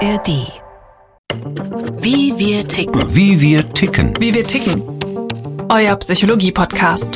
ARD. Wie wir ticken. Wie wir ticken. Wie wir ticken. Euer Psychologie-Podcast.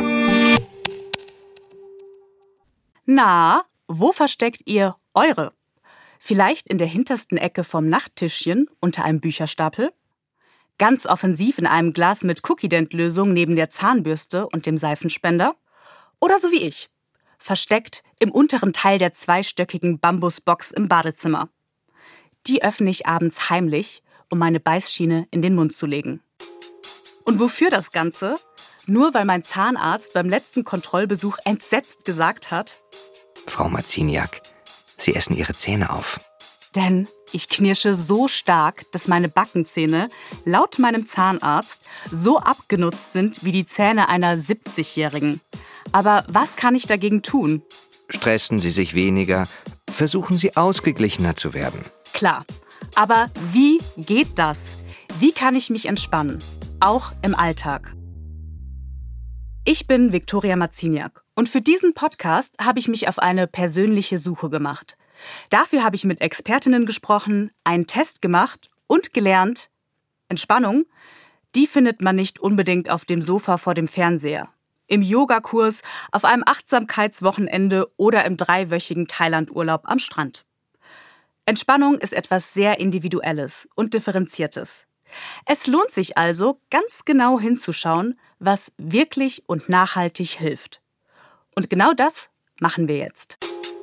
Na, wo versteckt ihr eure? Vielleicht in der hintersten Ecke vom Nachttischchen unter einem Bücherstapel? Ganz offensiv in einem Glas mit Cookie-Dent-Lösung neben der Zahnbürste und dem Seifenspender? Oder so wie ich, versteckt im unteren Teil der zweistöckigen Bambusbox im Badezimmer. Die öffne ich abends heimlich, um meine Beißschiene in den Mund zu legen. Und wofür das Ganze? Nur weil mein Zahnarzt beim letzten Kontrollbesuch entsetzt gesagt hat: Frau Marciniak, Sie essen Ihre Zähne auf. Denn ich knirsche so stark, dass meine Backenzähne laut meinem Zahnarzt so abgenutzt sind wie die Zähne einer 70-Jährigen. Aber was kann ich dagegen tun? Stressen Sie sich weniger, versuchen Sie ausgeglichener zu werden. Klar, aber wie geht das? Wie kann ich mich entspannen? Auch im Alltag. Ich bin Viktoria Marciniak und für diesen Podcast habe ich mich auf eine persönliche Suche gemacht. Dafür habe ich mit Expertinnen gesprochen, einen Test gemacht und gelernt: Entspannung, die findet man nicht unbedingt auf dem Sofa vor dem Fernseher, im Yogakurs, auf einem Achtsamkeitswochenende oder im 3-wöchigen Thailand-Urlaub am Strand. Entspannung ist etwas sehr Individuelles und Differenziertes. Es lohnt sich also, ganz genau hinzuschauen, was wirklich und nachhaltig hilft. Und genau das machen wir jetzt.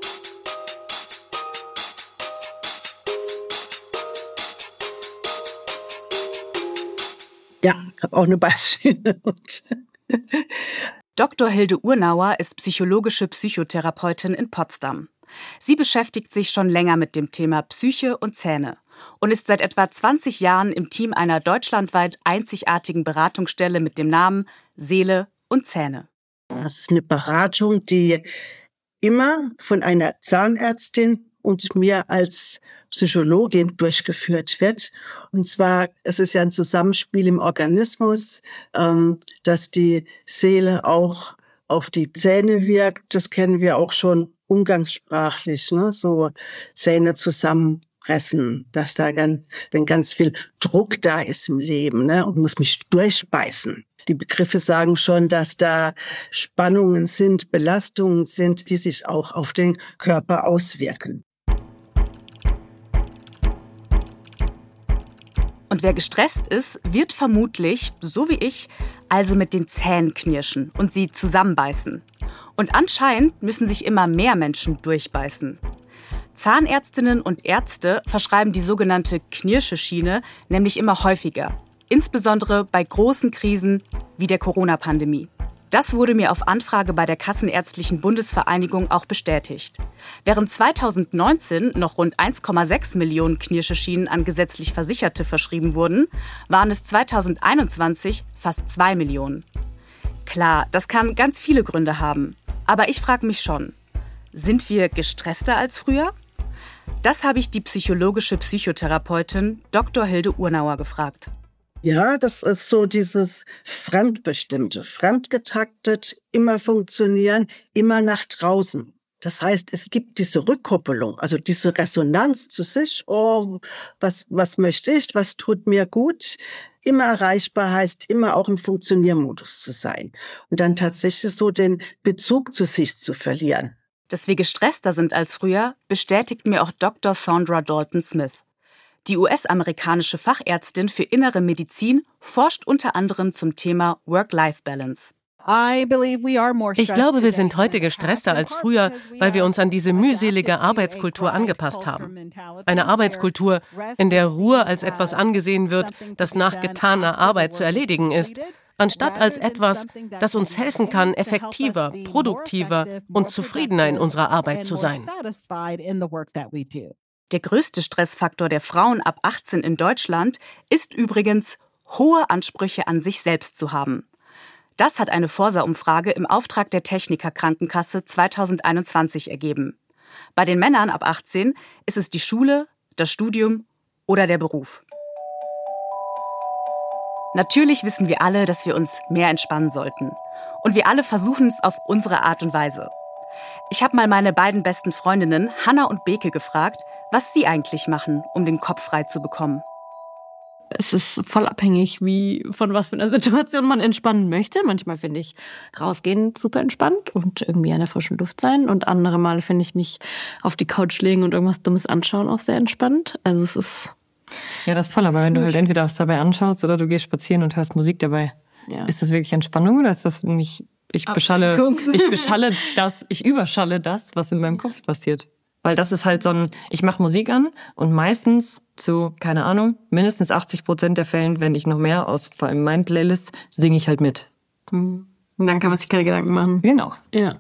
Ja, ich habe auch eine Beißschiene. Dr. Hilde Urnauer ist psychologische Psychotherapeutin in Potsdam. Sie beschäftigt sich schon länger mit dem Thema Psyche und Zähne und ist seit etwa 20 Jahren im Team einer deutschlandweit einzigartigen Beratungsstelle mit dem Namen Seele und Zähne. Das ist eine Beratung, die immer von einer Zahnärztin und mir als Psychologin durchgeführt wird. Und zwar, es ist ja ein Zusammenspiel im Organismus, dass die Seele auch auf die Zähne wirkt. Das kennen wir auch schon umgangssprachlich, ne? So Zähne zusammenpressen, dass da wenn ganz viel Druck da ist im Leben, ne? Und muss mich durchbeißen. Die Begriffe sagen schon, dass da Spannungen sind, Belastungen sind, die sich auch auf den Körper auswirken. Und wer gestresst ist, wird vermutlich, so wie ich, also mit den Zähnen knirschen und sie zusammenbeißen. Und anscheinend müssen sich immer mehr Menschen durchbeißen. Zahnärztinnen und Ärzte verschreiben die sogenannte Knirscheschiene nämlich immer häufiger. Insbesondere bei großen Krisen wie der Corona-Pandemie. Das wurde mir auf Anfrage bei der Kassenärztlichen Bundesvereinigung auch bestätigt. Während 2019 noch rund 1,6 Millionen Knirscheschienen an gesetzlich Versicherte verschrieben wurden, waren es 2021 fast 2 Millionen. Klar, das kann ganz viele Gründe haben. Aber ich frage mich schon, sind wir gestresster als früher? Das habe ich die psychologische Psychotherapeutin Dr. Hilde Urnauer gefragt. Ja, das ist so dieses Fremdbestimmte, fremdgetaktet, immer funktionieren, immer nach draußen. Das heißt, es gibt diese Rückkoppelung, also diese Resonanz zu sich. Oh, was möchte ich, was tut mir gut? Immer erreichbar heißt, immer auch im Funktioniermodus zu sein. Und dann tatsächlich so den Bezug zu sich zu verlieren. Dass wir gestresster sind als früher, bestätigt mir auch Dr. Saundra Dalton-Smith. Die US-amerikanische Fachärztin für Innere Medizin forscht unter anderem zum Thema Work-Life-Balance. Ich glaube, wir sind heute gestresster als früher, weil wir uns an diese mühselige Arbeitskultur angepasst haben. Eine Arbeitskultur, in der Ruhe als etwas angesehen wird, das nach getaner Arbeit zu erledigen ist, anstatt als etwas, das uns helfen kann, effektiver, produktiver und zufriedener in unserer Arbeit zu sein. Der größte Stressfaktor der Frauen ab 18 in Deutschland ist übrigens, hohe Ansprüche an sich selbst zu haben. Das hat eine Forsa-Umfrage im Auftrag der Techniker Krankenkasse 2021 ergeben. Bei den Männern ab 18 ist es die Schule, das Studium oder der Beruf. Natürlich wissen wir alle, dass wir uns mehr entspannen sollten. Und wir alle versuchen es auf unsere Art und Weise. Ich habe mal meine beiden besten Freundinnen, Hanna und Beke, gefragt, was sie eigentlich machen, um den Kopf frei zu bekommen. Es ist voll abhängig, von was für einer Situation man entspannen möchte. Manchmal finde ich rausgehen super entspannt und irgendwie an der frischen Luft sein. Und andere Male finde ich mich auf die Couch legen und irgendwas Dummes anschauen auch sehr entspannt. Also es ist... Ja, das ist voll. Aber wenn du halt entweder was dabei anschaust oder du gehst spazieren und hörst Musik dabei, ist das wirklich Entspannung oder ist das nicht... Ich überschalle das, was in meinem Kopf passiert. Weil das ist halt ich mache Musik an und meistens zu, keine Ahnung, mindestens 80% der Fällen, wenn nicht noch mehr, vor allem meinen Playlists, singe ich halt mit. Und dann kann man sich keine Gedanken machen. Genau. Ja.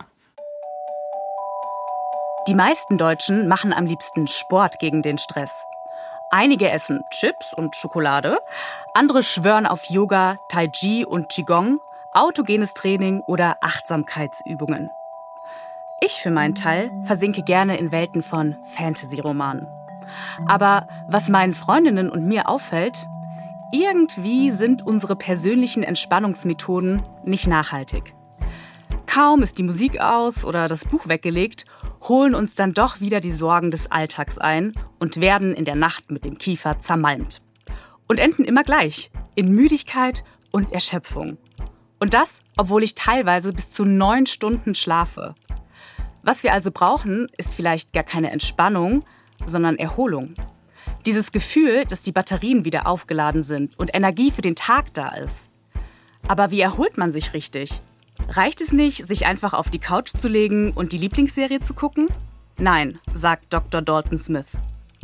Die meisten Deutschen machen am liebsten Sport gegen den Stress. Einige essen Chips und Schokolade, andere schwören auf Yoga, Tai Chi und Qigong, autogenes Training oder Achtsamkeitsübungen. Ich für meinen Teil versinke gerne in Welten von Fantasy-Romanen. Aber was meinen Freundinnen und mir auffällt, irgendwie sind unsere persönlichen Entspannungsmethoden nicht nachhaltig. Kaum ist die Musik aus oder das Buch weggelegt, holen uns dann doch wieder die Sorgen des Alltags ein und werden in der Nacht mit dem Kiefer zermalmt. Und enden immer gleich, in Müdigkeit und Erschöpfung. Und das, obwohl ich teilweise bis zu 9 Stunden schlafe. Was wir also brauchen, ist vielleicht gar keine Entspannung, sondern Erholung. Dieses Gefühl, dass die Batterien wieder aufgeladen sind und Energie für den Tag da ist. Aber wie erholt man sich richtig? Reicht es nicht, sich einfach auf die Couch zu legen und die Lieblingsserie zu gucken? Nein, sagt Dr. Dalton Smith.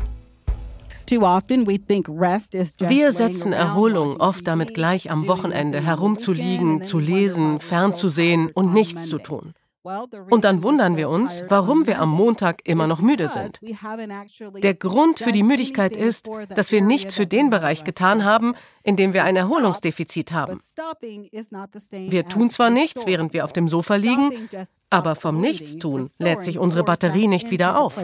Wir setzen Erholung oft damit gleich, am Wochenende herumzuliegen, zu lesen, fernzusehen und nichts zu tun. Und dann wundern wir uns, warum wir am Montag immer noch müde sind. Der Grund für die Müdigkeit ist, dass wir nichts für den Bereich getan haben, in dem wir ein Erholungsdefizit haben. Wir tun zwar nichts, während wir auf dem Sofa liegen, aber vom Nichtstun lädt sich unsere Batterie nicht wieder auf.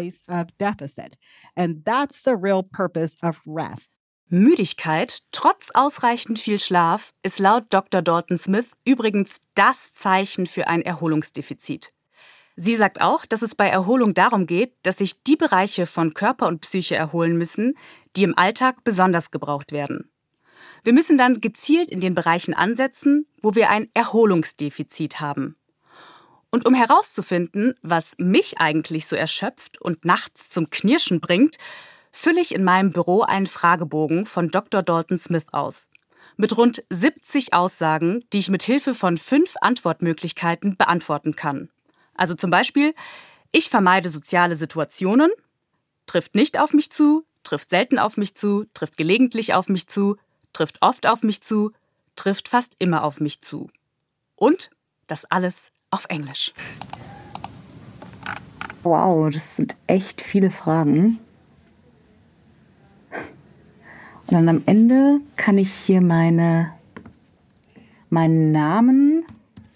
Müdigkeit, trotz ausreichend viel Schlaf, ist laut Dr. Dalton Smith übrigens das Zeichen für ein Erholungsdefizit. Sie sagt auch, dass es bei Erholung darum geht, dass sich die Bereiche von Körper und Psyche erholen müssen, die im Alltag besonders gebraucht werden. Wir müssen dann gezielt in den Bereichen ansetzen, wo wir ein Erholungsdefizit haben. Und um herauszufinden, was mich eigentlich so erschöpft und nachts zum Knirschen bringt, fülle ich in meinem Büro einen Fragebogen von Dr. Dalton Smith aus. Mit rund 70 Aussagen, die ich mit Hilfe von 5 Antwortmöglichkeiten beantworten kann. Also zum Beispiel, ich vermeide soziale Situationen, trifft nicht auf mich zu, trifft selten auf mich zu, trifft gelegentlich auf mich zu, trifft oft auf mich zu, trifft fast immer auf mich zu. Und das alles auf Englisch. Wow, das sind echt viele Fragen. Und dann am Ende kann ich hier meinen Namen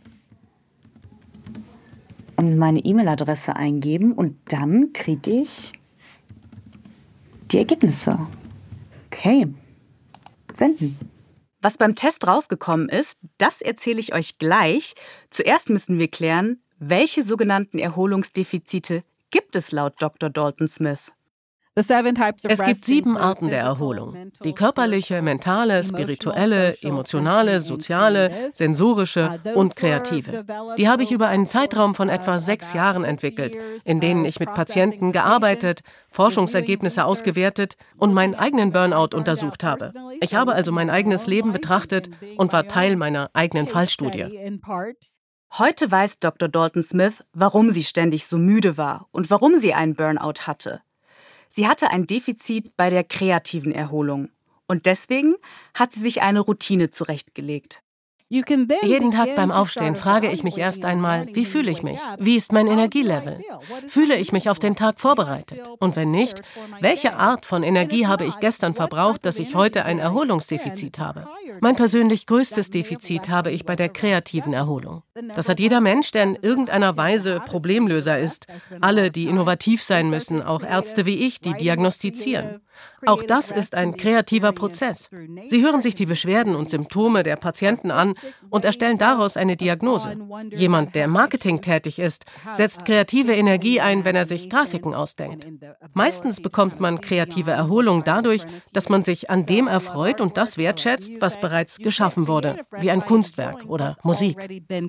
und meine E-Mail-Adresse eingeben und dann kriege ich die Ergebnisse. Okay, senden. Was beim Test rausgekommen ist, das erzähle ich euch gleich. Zuerst müssen wir klären, welche sogenannten Erholungsdefizite gibt es laut Dr. Dalton Smith? Es gibt 7 Arten der Erholung. Die körperliche, mentale, spirituelle, emotionale, soziale, sensorische und kreative. Die habe ich über einen Zeitraum von etwa 6 Jahren entwickelt, in denen ich mit Patienten gearbeitet, Forschungsergebnisse ausgewertet und meinen eigenen Burnout untersucht habe. Ich habe also mein eigenes Leben betrachtet und war Teil meiner eigenen Fallstudie. Heute weiß Dr. Dalton Smith, warum sie ständig so müde war und warum sie einen Burnout hatte. Sie hatte ein Defizit bei der kreativen Erholung. Und deswegen hat sie sich eine Routine zurechtgelegt. Jeden Tag beim Aufstehen frage ich mich erst einmal, wie fühle ich mich? Wie ist mein Energielevel? Fühle ich mich auf den Tag vorbereitet? Und wenn nicht, welche Art von Energie habe ich gestern verbraucht, dass ich heute ein Erholungsdefizit habe? Mein persönlich größtes Defizit habe ich bei der kreativen Erholung. Das hat jeder Mensch, der in irgendeiner Weise Problemlöser ist. Alle, die innovativ sein müssen, auch Ärzte wie ich, die diagnostizieren. Auch das ist ein kreativer Prozess. Sie hören sich die Beschwerden und Symptome der Patienten an und erstellen daraus eine Diagnose. Jemand, der im Marketing tätig ist, setzt kreative Energie ein, wenn er sich Grafiken ausdenkt. Meistens bekommt man kreative Erholung dadurch, dass man sich an dem erfreut und das wertschätzt, was bereits geschaffen wurde, wie ein Kunstwerk oder Musik.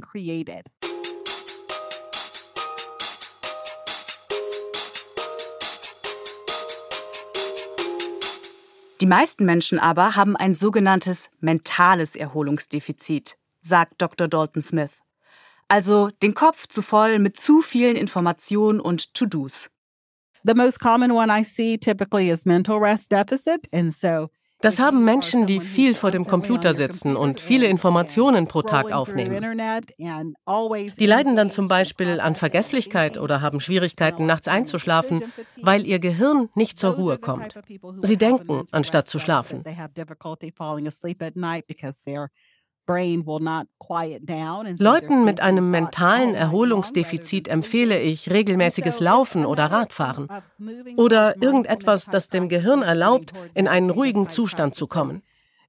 Die meisten Menschen aber haben ein sogenanntes mentales Erholungsdefizit, sagt Dr. Dalton Smith. Also den Kopf zu voll mit zu vielen Informationen und To-Dos. The most common one I see typically is mental rest deficit, and so das haben Menschen, die viel vor dem Computer sitzen und viele Informationen pro Tag aufnehmen. Die leiden dann zum Beispiel an Vergesslichkeit oder haben Schwierigkeiten, nachts einzuschlafen, weil ihr Gehirn nicht zur Ruhe kommt. Sie denken, anstatt zu schlafen. Leuten mit einem mentalen Erholungsdefizit empfehle ich regelmäßiges Laufen oder Radfahren oder irgendetwas, das dem Gehirn erlaubt, in einen ruhigen Zustand zu kommen.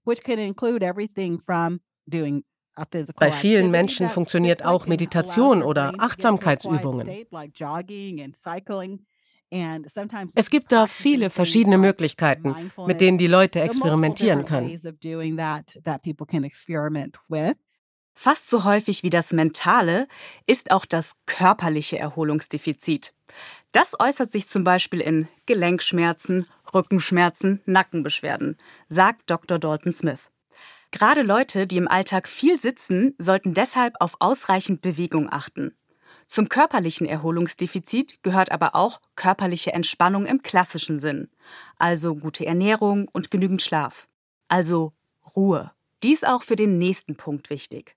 Bei vielen Menschen funktioniert auch Meditation oder Achtsamkeitsübungen. Es gibt da viele verschiedene Möglichkeiten, mit denen die Leute experimentieren können. Fast so häufig wie das mentale ist auch das körperliche Erholungsdefizit. Das äußert sich zum Beispiel in Gelenkschmerzen, Rückenschmerzen, Nackenbeschwerden, sagt Dr. Dalton Smith. Gerade Leute, die im Alltag viel sitzen, sollten deshalb auf ausreichend Bewegung achten. Zum körperlichen Erholungsdefizit gehört aber auch körperliche Entspannung im klassischen Sinn. Also gute Ernährung und genügend Schlaf. Also Ruhe. Dies auch für den nächsten Punkt wichtig.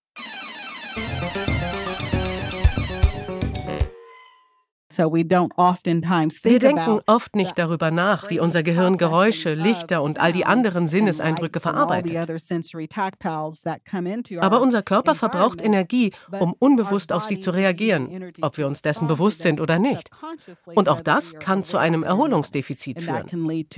Wir denken oft nicht darüber nach, wie unser Gehirn Geräusche, Lichter und all die anderen Sinneseindrücke verarbeitet. Aber unser Körper verbraucht Energie, um unbewusst auf sie zu reagieren, ob wir uns dessen bewusst sind oder nicht. Und auch das kann zu einem Erholungsdefizit führen.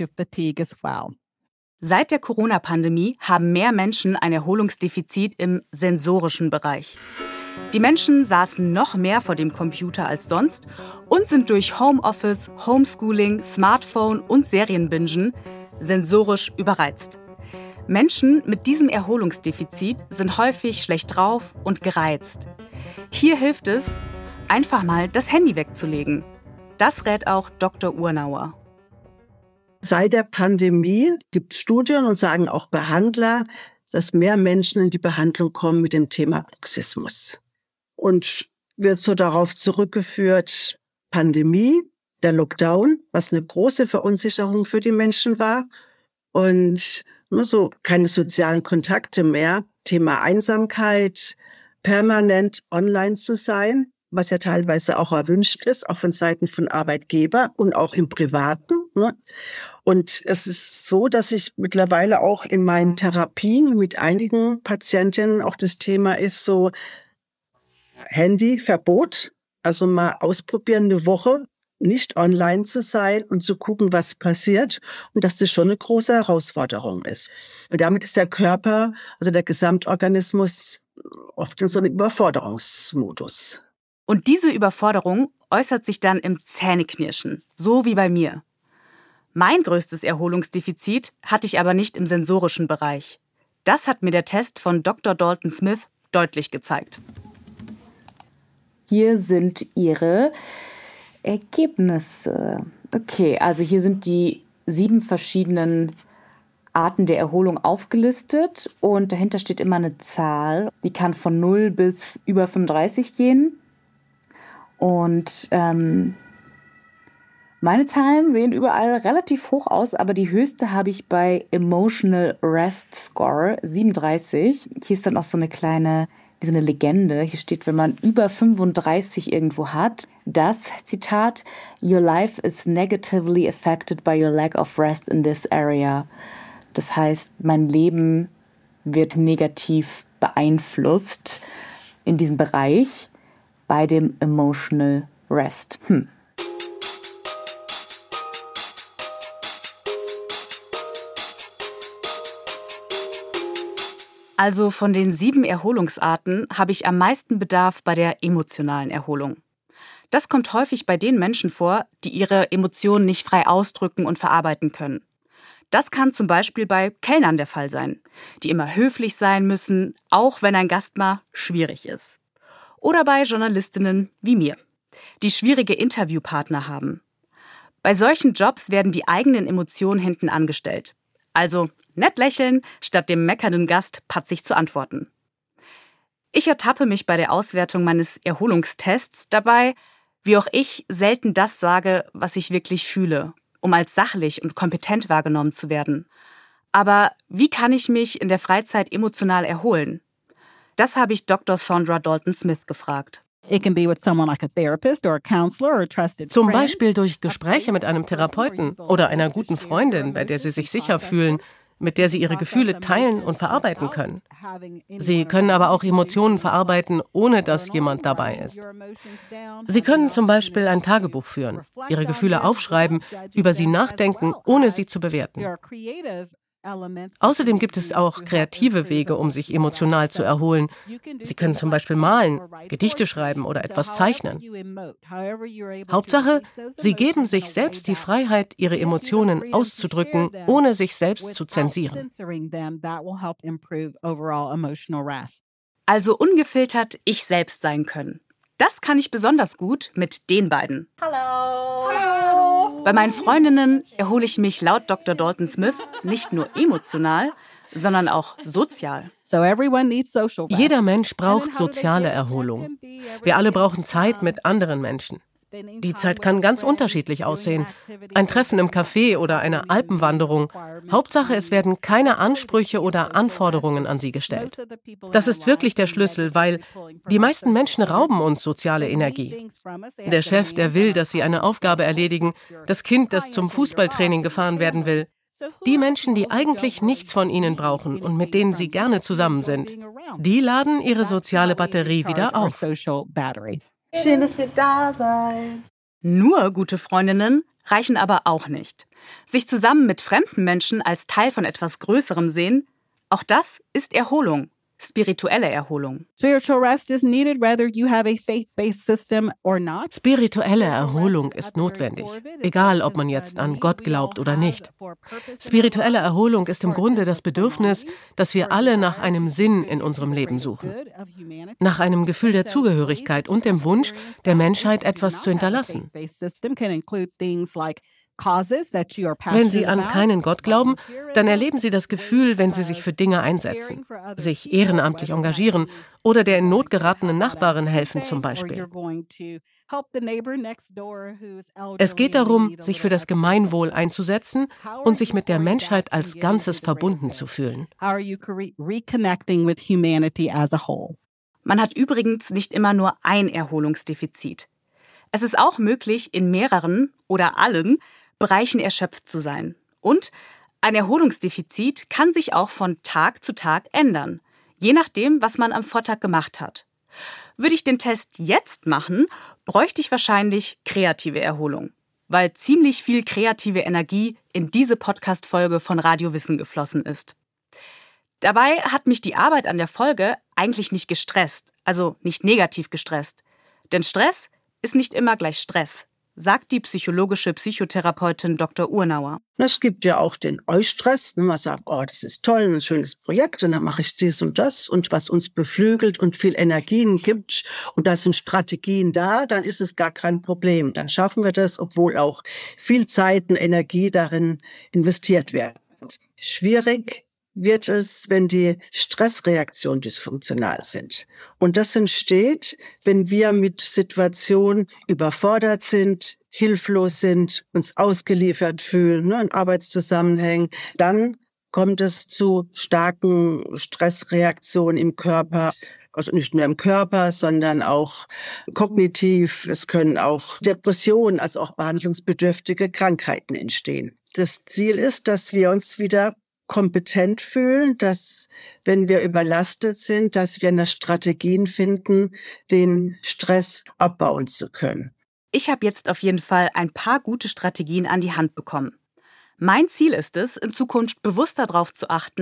Seit der Corona-Pandemie haben mehr Menschen ein Erholungsdefizit im sensorischen Bereich. Die Menschen saßen noch mehr vor dem Computer als sonst und sind durch Homeoffice, Homeschooling, Smartphone und Serienbingen sensorisch überreizt. Menschen mit diesem Erholungsdefizit sind häufig schlecht drauf und gereizt. Hier hilft es, einfach mal das Handy wegzulegen. Das rät auch Dr. Urnauer. Seit der Pandemie gibt es Studien und sagen auch Behandler, dass mehr Menschen in die Behandlung kommen mit dem Thema Bruxismus. Und wird so darauf zurückgeführt, Pandemie, der Lockdown, was eine große Verunsicherung für die Menschen war. Und nur so keine sozialen Kontakte mehr. Thema Einsamkeit, permanent online zu sein, was ja teilweise auch erwünscht ist, auch von Seiten von Arbeitgeber und auch im Privaten. Ne? Und es ist so, dass ich mittlerweile auch in meinen Therapien mit einigen Patientinnen auch das Thema ist so Handyverbot, also mal ausprobieren, eine Woche nicht online zu sein und zu gucken, was passiert und dass das schon eine große Herausforderung ist. Und damit ist der Körper, also der Gesamtorganismus oft in so einem Überforderungsmodus. Und diese Überforderung äußert sich dann im Zähneknirschen, so wie bei mir. Mein größtes Erholungsdefizit hatte ich aber nicht im sensorischen Bereich. Das hat mir der Test von Dr. Dalton Smith deutlich gezeigt. Hier sind Ihre Ergebnisse. Okay, also hier sind die 7 verschiedenen Arten der Erholung aufgelistet und dahinter steht immer eine Zahl. Die kann von 0 bis über 35 gehen. Und meine Zahlen sehen überall relativ hoch aus, aber die höchste habe ich bei Emotional Rest Score 37. Hier ist dann auch so eine Legende. Hier steht, wenn man über 35 irgendwo hat, das Zitat, "Your life is negatively affected by your lack of rest in this area." Das heißt, mein Leben wird negativ beeinflusst in diesem Bereich bei dem Emotional Rest. Also von den 7 Erholungsarten habe ich am meisten Bedarf bei der emotionalen Erholung. Das kommt häufig bei den Menschen vor, die ihre Emotionen nicht frei ausdrücken und verarbeiten können. Das kann zum Beispiel bei Kellnern der Fall sein, die immer höflich sein müssen, auch wenn ein Gast mal schwierig ist. Oder bei Journalistinnen wie mir, die schwierige Interviewpartner haben. Bei solchen Jobs werden die eigenen Emotionen hinten angestellt. Also nett lächeln, statt dem meckernden Gast patzig zu antworten. Ich ertappe mich bei der Auswertung meines Erholungstests dabei, wie auch ich selten das sage, was ich wirklich fühle, um als sachlich und kompetent wahrgenommen zu werden. Aber wie kann ich mich in der Freizeit emotional erholen? Das habe ich Dr. Saundra Dalton-Smith gefragt. Zum Beispiel durch Gespräche mit einem Therapeuten oder einer guten Freundin, bei der Sie sich sicher fühlen, mit der Sie Ihre Gefühle teilen und verarbeiten können. Sie können aber auch Emotionen verarbeiten, ohne dass jemand dabei ist. Sie können zum Beispiel ein Tagebuch führen, Ihre Gefühle aufschreiben, über sie nachdenken, ohne sie zu bewerten. Außerdem gibt es auch kreative Wege, um sich emotional zu erholen. Sie können zum Beispiel malen, Gedichte schreiben oder etwas zeichnen. Hauptsache, Sie geben sich selbst die Freiheit, Ihre Emotionen auszudrücken, ohne sich selbst zu zensieren. Also ungefiltert ich selbst sein können. Das kann ich besonders gut mit den beiden. Hallo. Bei meinen Freundinnen erhole ich mich laut Dr. Dalton-Smith nicht nur emotional, sondern auch sozial. Jeder Mensch braucht soziale Erholung. Wir alle brauchen Zeit mit anderen Menschen. Die Zeit kann ganz unterschiedlich aussehen. Ein Treffen im Café oder eine Alpenwanderung. Hauptsache, es werden keine Ansprüche oder Anforderungen an Sie gestellt. Das ist wirklich der Schlüssel, weil die meisten Menschen rauben uns soziale Energie. Der Chef, der will, dass Sie eine Aufgabe erledigen, das Kind, das zum Fußballtraining gefahren werden will. Die Menschen, die eigentlich nichts von Ihnen brauchen und mit denen Sie gerne zusammen sind, die laden ihre soziale Batterie wieder auf. Schön, dass ihr da seid. Nur gute Freundinnen reichen aber auch nicht. Sich zusammen mit fremden Menschen als Teil von etwas Größerem sehen, auch das ist Erholung. Spirituelle Erholung. Spirituelle Erholung ist notwendig, egal ob man jetzt an Gott glaubt oder nicht. Spirituelle Erholung ist im Grunde das Bedürfnis, dass wir alle nach einem Sinn in unserem Leben suchen. Nach einem Gefühl der Zugehörigkeit und dem Wunsch, der Menschheit etwas zu hinterlassen. Wenn Sie an keinen Gott glauben, dann erleben Sie das Gefühl, wenn Sie sich für Dinge einsetzen, sich ehrenamtlich engagieren oder der in Not geratenen Nachbarin helfen zum Beispiel. Es geht darum, sich für das Gemeinwohl einzusetzen und sich mit der Menschheit als Ganzes verbunden zu fühlen. Man hat übrigens nicht immer nur ein Erholungsdefizit. Es ist auch möglich, in mehreren oder allen Bereichen erschöpft zu sein. Und ein Erholungsdefizit kann sich auch von Tag zu Tag ändern, je nachdem, was man am Vortag gemacht hat. Würde ich den Test jetzt machen, bräuchte ich wahrscheinlich kreative Erholung, weil ziemlich viel kreative Energie in diese Podcast-Folge von Radio Wissen geflossen ist. Dabei hat mich die Arbeit an der Folge eigentlich nicht gestresst, also nicht negativ gestresst. Denn Stress ist nicht immer gleich Stress, sagt die psychologische Psychotherapeutin Dr. Urnauer. Es gibt ja auch den Eustress. Man sagt, oh, das ist toll, ein schönes Projekt und dann mache ich dies und das und was uns beflügelt und viel Energien gibt und da sind Strategien da, dann ist es gar kein Problem. Dann schaffen wir das, obwohl auch viel Zeit und Energie darin investiert werden. Schwierig wird es, wenn die Stressreaktionen dysfunktional sind. Und das entsteht, wenn wir mit Situationen überfordert sind, hilflos sind, uns ausgeliefert fühlen, in Arbeitszusammenhängen. Dann kommt es zu starken Stressreaktionen im Körper. Also nicht nur im Körper, sondern auch kognitiv. Es können auch Depressionen, also auch behandlungsbedürftige Krankheiten entstehen. Das Ziel ist, dass wir uns wieder kompetent fühlen, dass, wenn wir überlastet sind, dass wir Strategien finden, den Stress abbauen zu können. Ich habe jetzt auf jeden Fall ein paar gute Strategien an die Hand bekommen. Mein Ziel ist es, in Zukunft bewusster darauf zu achten,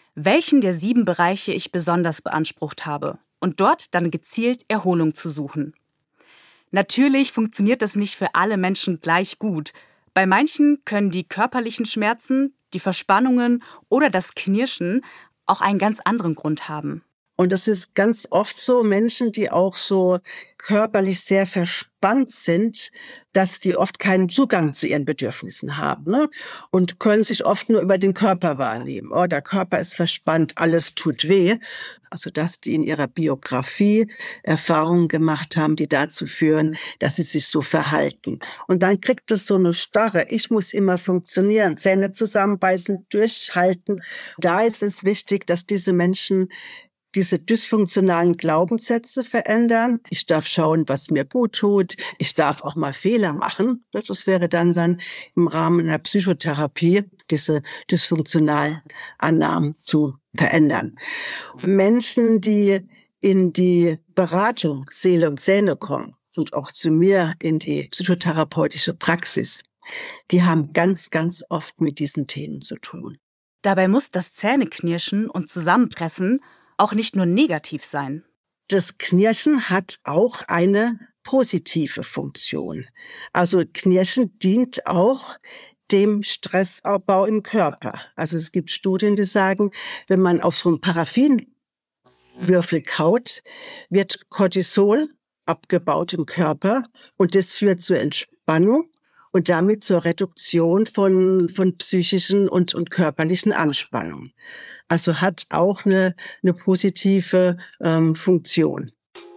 welchen der 7 Bereiche ich besonders beansprucht habe und dort dann gezielt Erholung zu suchen. Natürlich funktioniert das nicht für alle Menschen gleich gut. Bei manchen können die körperlichen Schmerzen, die Verspannungen oder das Knirschen auch einen ganz anderen Grund haben. Und das ist ganz oft so, Menschen, die auch so körperlich sehr verspannt sind, dass die oft keinen Zugang zu ihren Bedürfnissen haben, ne? Und können sich oft nur über den Körper wahrnehmen. Oh, der Körper ist verspannt, alles tut weh. Also dass die in ihrer Biografie Erfahrungen gemacht haben, die dazu führen, dass sie sich so verhalten. Und dann kriegt es so eine Starre. Ich muss immer funktionieren, Zähne zusammenbeißen, durchhalten. Da ist es wichtig, dass diese Menschen diese dysfunktionalen Glaubenssätze verändern. Ich darf schauen, was mir gut tut. Ich darf auch mal Fehler machen. Das wäre dann im Rahmen einer Psychotherapie, diese dysfunktionalen Annahmen zu verändern. Menschen, die in die Beratung Seele und Zähne kommen und auch zu mir in die psychotherapeutische Praxis, die haben ganz, ganz oft mit diesen Themen zu tun. Dabei muss das Zähneknirschen und Zusammenpressen auch nicht nur negativ sein. Das Knirschen hat auch eine positive Funktion. Also Knirschen dient auch dem Stressabbau im Körper. Also es gibt Studien, die sagen, wenn man auf so einen Paraffinwürfel kaut, wird Cortisol abgebaut im Körper und das führt zur Entspannung und damit zur Reduktion von psychischen und körperlichen Anspannungen. Also hat auch eine positive Funktion.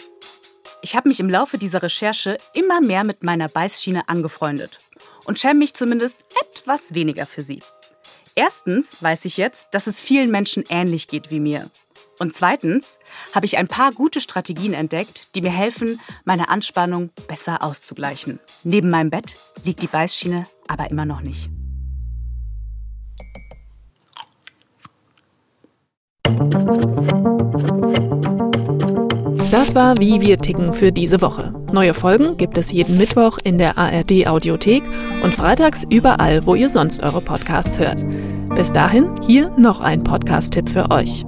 Ich habe mich im Laufe dieser Recherche immer mehr mit meiner Beißschiene angefreundet und schäme mich zumindest etwas weniger für sie. Erstens weiß ich jetzt, dass es vielen Menschen ähnlich geht wie mir. Und zweitens habe ich ein paar gute Strategien entdeckt, die mir helfen, meine Anspannung besser auszugleichen. Neben meinem Bett liegt die Beißschiene aber immer noch nicht. Das war Wie wir ticken für diese Woche. Neue Folgen gibt es jeden Mittwoch in der ARD Audiothek und freitags überall, wo ihr sonst eure Podcasts hört. Bis dahin, hier noch ein Podcast-Tipp für euch.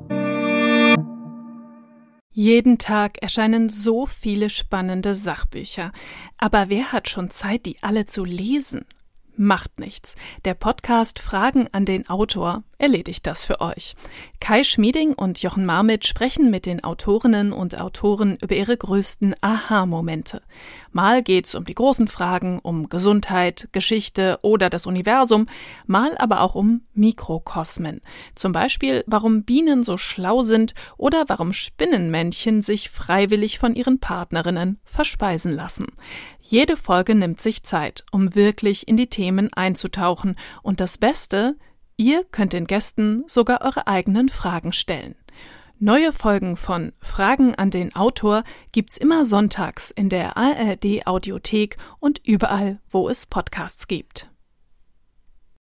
Jeden Tag erscheinen so viele spannende Sachbücher. Aber wer hat schon Zeit, die alle zu lesen? Macht nichts. Der Podcast Fragen an den Autor erledigt das für euch. Kai Schmieding und Jochen Marmit sprechen mit den Autorinnen und Autoren über ihre größten Aha-Momente. Mal geht's um die großen Fragen, um Gesundheit, Geschichte oder das Universum, mal aber auch um Mikrokosmen. Zum Beispiel, warum Bienen so schlau sind oder warum Spinnenmännchen sich freiwillig von ihren Partnerinnen verspeisen lassen. Jede Folge nimmt sich Zeit, um wirklich in die Themen einzutauchen. Und das Beste: ihr könnt den Gästen sogar eure eigenen Fragen stellen. Neue Folgen von Fragen an den Autor gibt's immer sonntags in der ARD Audiothek und überall, wo es Podcasts gibt.